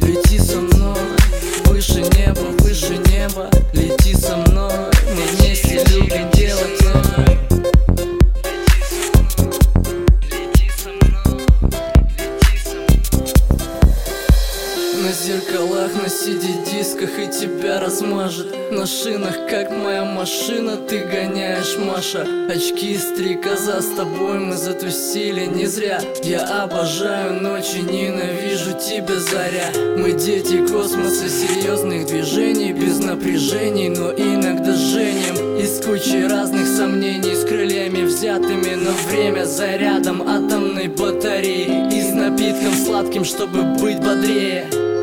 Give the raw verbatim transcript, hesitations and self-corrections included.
Лети со мной, выше неба, выше неба. Лети со мной, мы вместе любим делать это. На зеркалах, на си ди-дисках и тебя размажет. На шинах, как моя машина, ты гоняешь, Маша. Очки, стрекоза, с тобой мы затусили не зря. Я обожаю ночи, ненавижу тебя, заря. Мы дети космоса, серьезных движений, без напряжений, но иногда женим из кучи разных сомнений, с крыльями взятыми, но время зарядом атомной батареи и с напитком сладким, чтобы быть бодрее.